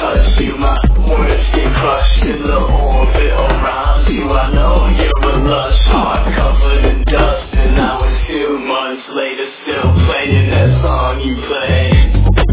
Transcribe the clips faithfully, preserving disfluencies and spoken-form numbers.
touch you, my words get crushed in the orbit around you. I know you're a lush, heart covered in dust, and I was two months later still playing that song you played.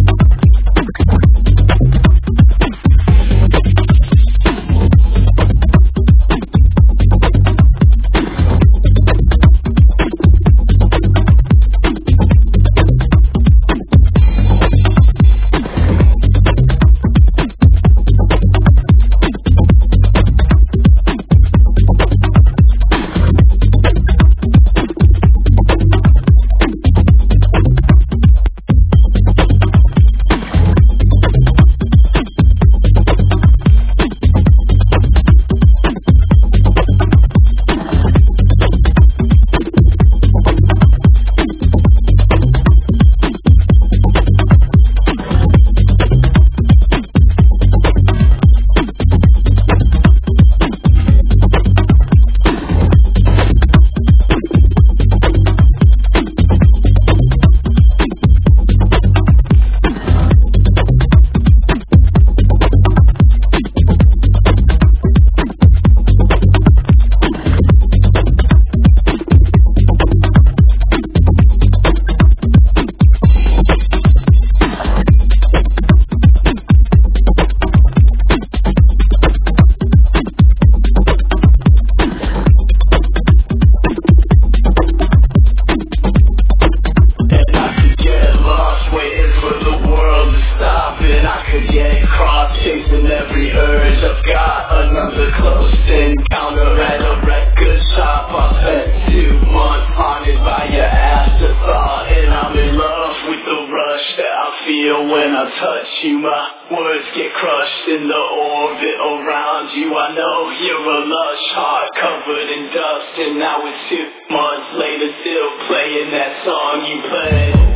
Chasing every urge, I've got another close encounter at a record shop. I spent two months haunted by your afterthought, and I'm in love with the rush that I feel when I touch you. My words get crushed in the orbit around you. I know you're a lush, heart covered in dust, and now it's two months later still playing that song you played.